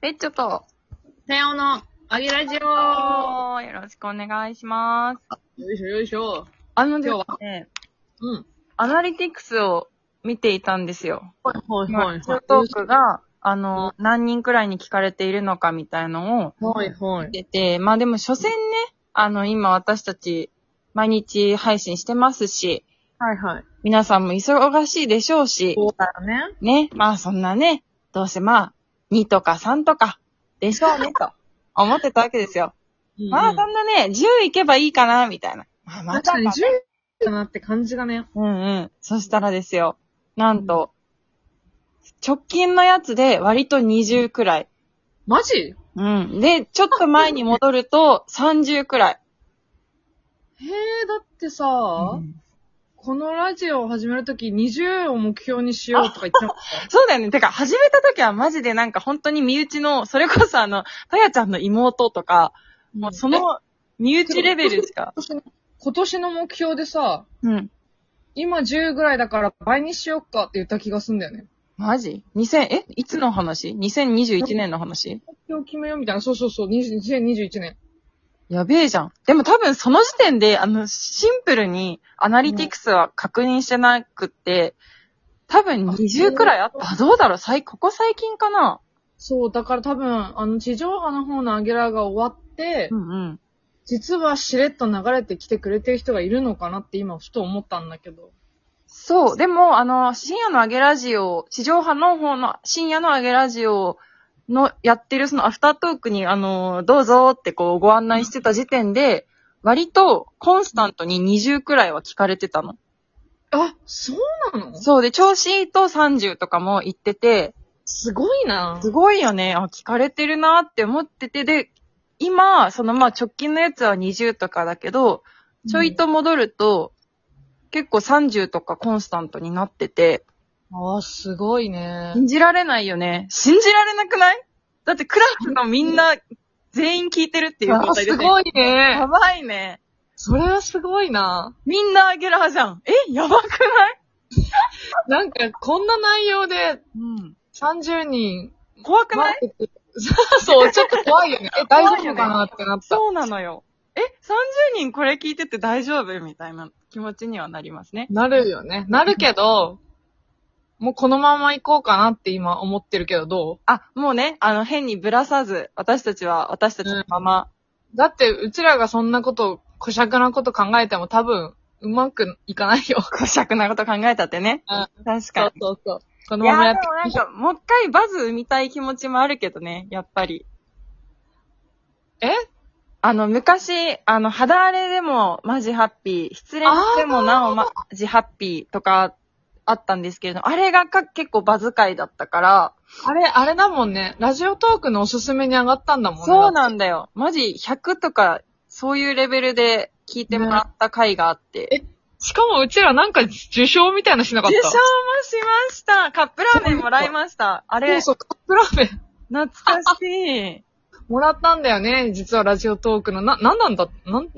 ペッチョと、 さようの、あげラジオよろしくお願いします。 よいしょよいしょ。 ですね、アナリティクスを見ていたんですよ。 はいはいラジオトークが、何人くらいに聞かれているのかみたいのをはいはい。 見てて、まあでも、所詮ね、今私たち、毎日配信してますし、 はいはい。 皆さんも忙しいでしょうし、 そうだよね。 ね、まあそんなね、どうせまあ、2とか3とか、でしょうね、と思ってたわけですよ。まあそんなね、10いけばいいかな、みたいな。まあま確かに10かなって感じがね。 うんうん。そしたらですよ。なんと、直近のやつで割と20くらい。 マジ？ うん。で、ちょっと前に戻ると30くらい。 へえ、だってさ、このラジオを始めるとき20を目標にしようとか言ってなかった？ そうだよね。てか、始めた時はマジでなんか本当に身内の、それこそたやちゃんの妹とか、もうその身内レベルしか。 今年の目標でさ、 うん。 今10ぐらいだから倍にしようかって言った気がすんだよね。 マジ ?2000、いつの話 ?2021 年の話？ 目標決めようみたいな。そうそうそう、2021年。 やべえじゃん。でも多分その時点で、シンプルにアナリティクスは確認してなくって、多分20くらいあった。どうだろうここ最近かな？ そう、だから多分、地上波の方のアゲラが終わって、 うんうん。 実はしれっと流れてきてくれてる人がいるのかなって今ふと思ったんだけど。 そう。でも、深夜のアゲラジオ、地上波の方の深夜のアゲラジオのやってるそのアフタートークに、どうぞってこうご案内してた時点で、割とコンスタントに20くらいは聞かれてたの。 あ、そうなの？ そうで、調子いいと30とかも言ってて、 すごいな。 すごいよね。聞かれてるなって思ってて、で、今、直近のやつは20とかだけど、ちょいと戻ると、結構30とかコンスタントになってて、 ああ、すごいね。 信じられないよね。信じられなくない？だってクラスのみんな、全員聞いてるっていう状態ですね。 ごいね。 やばいね。 それはすごいな。 みんなアゲラーじゃん。やばくない？ なんか、こんな内容でうん。 30人。 怖くない？ そう、ちょっと怖いよね。大丈夫かなってなった。 そうなのよ。30人これ聞いてて大丈夫みたいな気持ちにはなりますね。 なるよね。なるけど、もうこのまま行こうかなって今思ってるけど、どもうね、変にぶらさず、私たちは私たちのまま。 だって、うちらがそんなこと、小尺なこと考えても多分、うまくいかないよ。 小尺なこと考えたってね。確かに。 そう。このままやってでもなんか、もう一回バズ生みたい気持ちもあるけどね、やっぱり。昔、肌荒れでもマジハッピー、失恋でもなおマジハッピーとかあったんですけれど、あれが結構バズ回だったから。 あれだもんね。ラジオトークのおすすめに上がったんだもんね。 そうなんだよ。マジ100とか、そういうレベルで聞いてもらった回があって。 しかもうちらなんか受賞みたいなしなかった？ 受賞もしました。カップラーメンもらいました。あれ。 そう、カップラーメン。 懐かしい。 もらったんだよね。実はラジオトークの。なんなんだっけ？ なん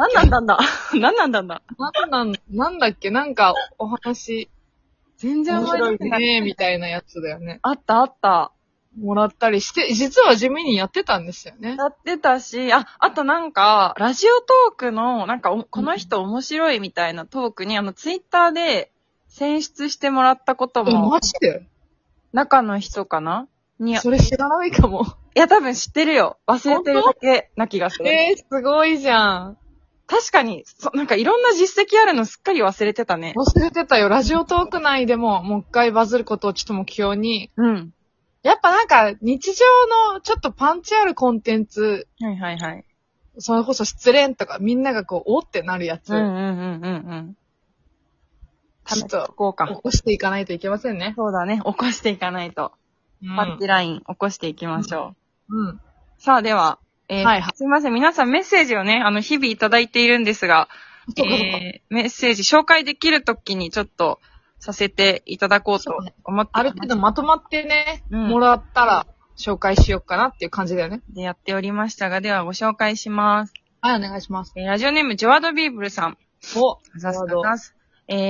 だっけなんかお話。 全然面白いね、みたいなやつだよね。 あった。 もらったりして、実は地味にやってたんですよね。 やってたし、あとなんか、ラジオトークの、なんかこの人面白いみたいなトークに、ツイッターで選出してもらったことも。 マジで？ 中の人かなそれ知らないかも。 いや、多分知ってるよ。忘れてるだけな気がする。 すごいじゃん。 確かに、なんかいろんな実績あるのすっかり忘れてたね。 忘れてたよ。ラジオトーク内でももう一回バズることをちょっと目標に。 うん。 やっぱなんか日常のちょっとパンチあるコンテンツ。 はい。 それこそ失恋とかみんながこう、おってなるやつ。 ちょっと、起こしていかないといけませんね。 そうだね。起こしていかないと。パッチライン起こしていきましょう。 さあ、では、すいません。皆さんメッセージをね、日々いただいているんですが、メッセージ紹介できるときにちょっとさせていただこうと思って、 ある程度まとまってね、もらったら紹介しようかなっていう感じだよね。 で、やっておりましたが、ではご紹介します。 はい、お願いします。 ラジオネーム、ジョアドビーブルさん。ざすかす。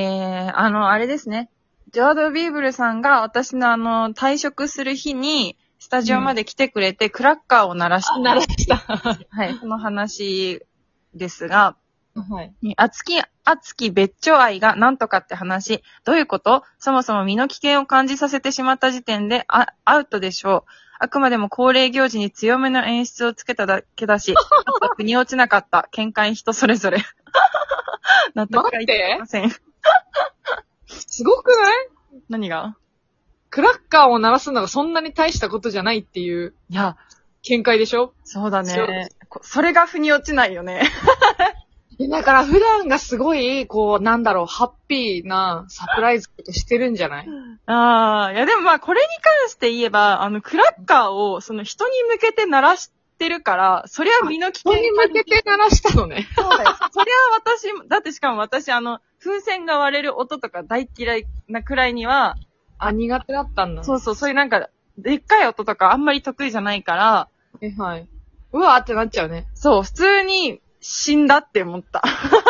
あれですね。ジョアドビーブルさんが私の退職する日に、 スタジオまで来てくれて、クラッカーを鳴らした。 鳴らした。 はい、その話ですが、 はい。 熱き別居愛がなんとかって話。どういうこと？そもそも身の危険を感じさせてしまった時点でアウトでしょう。あくまでも恒例行事に強めの演出をつけただけだし、腑に落ちなかった。見解人それぞれ。納得がいってません。 すごくない？ 何が？ クラッカーを鳴らすのがそんなに大したことじゃないっていう。 いや、 見解でしょ？ そうだね。それが腑に落ちないよね。 だから普段がすごい、こう、ハッピーなサプライズとしてるんじゃない？ ああ、いやでもまあこれに関して言えば、クラッカーをその人に向けて鳴らしてるから、そりゃ身の危険人に向けて鳴らしたのね。 そうだよ。そりゃ私、だってしかも私風船が割れる音とか大嫌いなくらいには、 苦手だったんだ。 そうそう、そういうなんか、でっかい音とかあんまり得意じゃないから、 はい。うわーってなっちゃうね。 そう、普通に死んだって思った。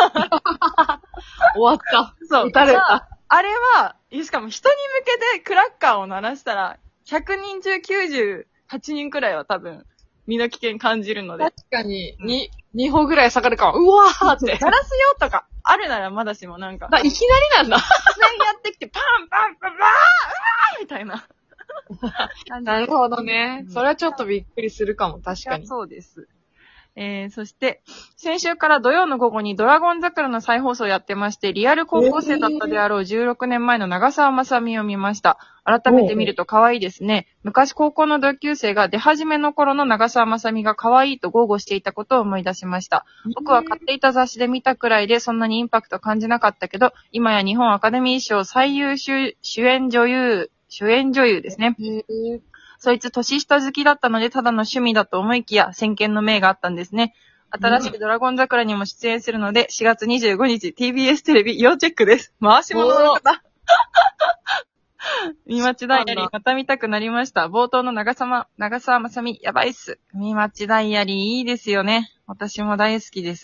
終わった。 そう。 撃たれた。 あれは、しかも人に向けてクラッカーを鳴らしたら、100人中98人くらいは多分、身の危険感じるので。 確かに、2歩ぐらい下がるかも。うわーって。 鳴らすよとか、あるならまだしもなんか。 いきなりなんだ。 突然やってきて、パンパンパンパン、うわーみたいな。 なるほどね。それはちょっとびっくりするかも、確かに。 そうです。そして、先週から土曜の午後にドラゴン桜の再放送をやってまして、リアル高校生だったであろう16年前の長澤まさみを見ました。改めて見ると可愛いですね。昔高校の同級生が出始めの頃の長澤まさみが可愛いと豪語していたことを思い出しました。僕は買っていた雑誌で見たくらいでそんなにインパクト感じなかったけど、今や日本アカデミー賞最優秀主演女優ですね。そいつ年下好きだったのでただの趣味だと思いきや先見の明があったんですね。新しいドラゴン桜にも出演するので4月25日 TBS テレビ要チェックです。回し物の方。見待ちダイアリーまた見たくなりました。冒頭の長澤まさみやばいっす。見待ちダイアリーいいですよね。私も大好きです。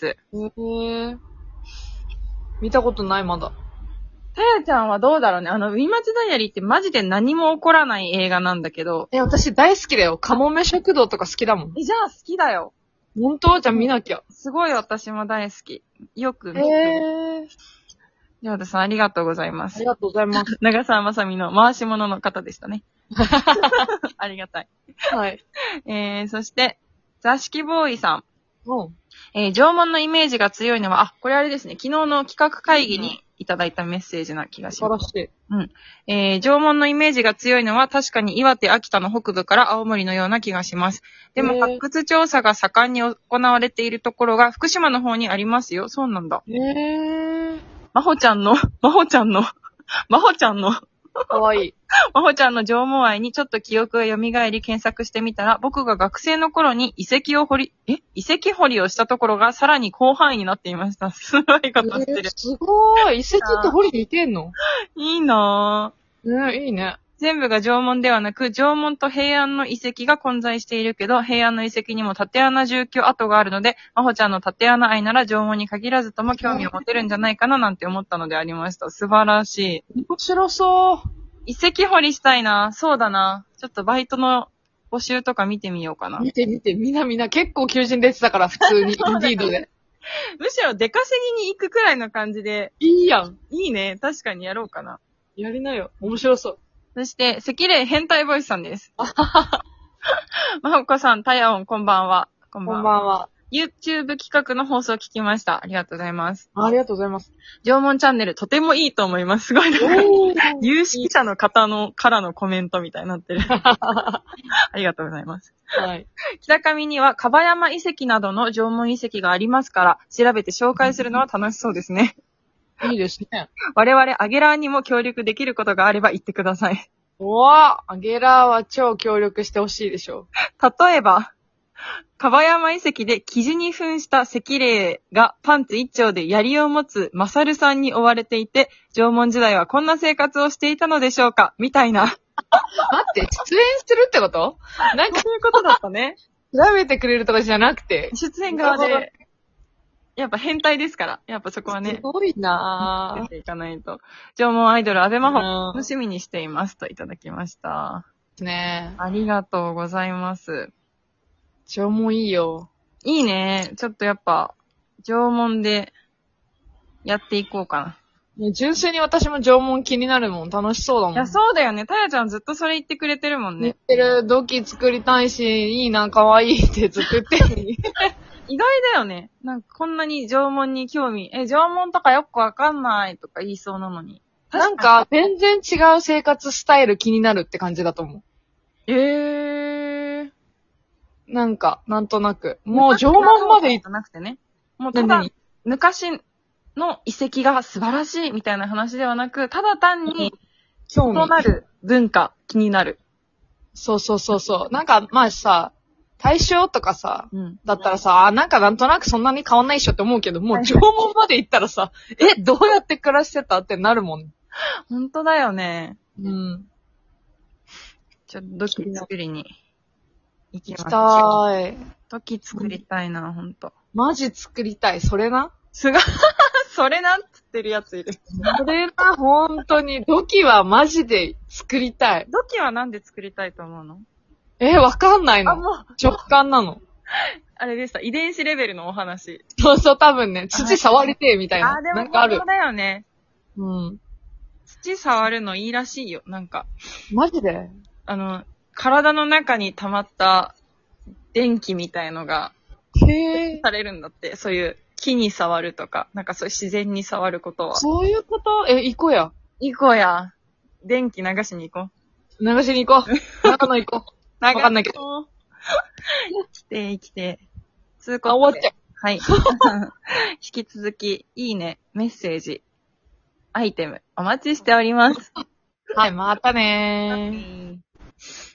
見たことないまだ。 たやちゃんはどうだろうね。海町ダイアリーってマジで何も起こらない映画なんだけど。 私大好きだよ。カモメ食堂とか好きだもん。 じゃあ好きだよ。 本当？じゃあ見なきゃ。 すごい私も大好き。よく見て。ヨーダさんありがとうございます。 ありがとうございます。 長澤まさみの回し物の方でしたね。ありがたい。 はい。 そして、座敷ボーイさん。 縄文のイメージが強いのは、これあれですね。昨日の企画会議にいただいたメッセージな気がします。 素晴らしい。 縄文のイメージが強いのは確かに岩手、秋田の北部から青森のような気がします。でも発掘調査が盛んに行われているところが福島の方にありますよ。そうなんだ。まほちゃんの、 かわいい。 まほちゃんの縄文愛にちょっと記憶が蘇り検索してみたら、僕が学生の頃に遺跡掘りをしたところがさらに広範囲になっていました。すごいことしてる。 すごい。遺跡って掘りに行けんの？ いいなぁ。いいね。 全部が縄文ではなく、縄文と平安の遺跡が混在しているけど、平安の遺跡にも竪穴住居跡があるので、まほちゃんの竪穴愛なら縄文に限らずとも興味を持てるんじゃないかななんて思ったのでありました。素晴らしい。 面白そう。 遺跡掘りしたいな。そうだな。ちょっとバイトの募集とか見てみようかな。 見て、みんな結構求人出てたから普通にインディードで。 むしろ出稼ぎに行くくらいの感じで。 いいやん。 いいね。確かにやろうかな。 やりなよ。面白そう。 そして、赤霊変態ボイスさんです。まほこさん、たやおん、こんばんは。 こんばんは。 YouTube 企画の放送を聞きました。ありがとうございます。 ありがとうございます。 縄文チャンネル、とてもいいと思います。すごい有識者の方からのコメントみたいになってる。ありがとうございます。 はい。 北上には、樺山遺跡などの縄文遺跡がありますから、調べて紹介するのは楽しそうですね。 いいですね。 我々、アゲラーにも協力できることがあれば言ってください。 アゲラーは超協力してほしいでしょう。例えば、樺山遺跡で生地に扮した赤霊がパンツ一丁で槍を持つマサルさんに追われていて、縄文時代はこんな生活をしていたのでしょうかみたいな。 待って、出演するってこと？ なんかそういうことだったね。 調べてくれるとかじゃなくて。 出演側で。やっぱ変態ですから。やっぱそこはね。 すごいなぁ。 出ていかないと。縄文アイドル、安倍真帆、楽しみにしていますといただきました。 ね。 ありがとうございます。 縄文いいよ。 いいね。ちょっとやっぱ、縄文でやっていこうかな。 ね、純粋に私も縄文気になるもん。楽しそうだもん。 いや、そうだよね。たやちゃんずっとそれ言ってくれてるもん言っね。 てる土器作りたいし、いいな、可愛いって作ってるのに。 意外だよね。なんかこんなに縄文に興味、縄文とかよくわかんないとか言いそうなのに。 なんか、全然違う生活スタイル気になるって感じだと思う。なんか、なんとなく。もう縄文まで行っじゃなくてね。もうただ、昔の遺跡が素晴らしいみたいな話ではなく、ただ単に、 興味異なる文化、気になる。 そうそうそうそう。なんか、まあさ、大正とかさ、 うん。 だったらさ、なんかなんとなくそんなに変わんないっしょって思うけど、もう縄文まで行ったらさ、どうやって暮らしてたってなるもん。 ほんとだよね。 うん。 ちょっと土器作りに行きます。 行きたい。 土器作りたいな、ほんと。 マジ作りたい。それな。 すが、それなんつってるやついる。 それな、本当に。土器はマジで作りたい。 土器はなんで作りたいと思うの？ わかんないあ、 の。 もう、 直感なの。 あれでした。遺伝子レベルのお話。 そうそう、多分ね、土触りてえみたいな。 あ、でもなんかある本当。だよね。 うん。 土触るのいいらしいよ。なんか、 マジで体の中に溜まった電気みたいのが、 へえ。 されるんだって。そういう木に触るとか、なんかそういう自然に触ることは。 そういうこと？行こうや。 行こうや。電気流しに行こう。 流しに行こう。長野行こう。わかんないけど。 ど。来て、来て。通あ、終わっちゃう。 はい。引き続き、いいね、メッセージ、アイテム、お待ちしております。 はい、またねー。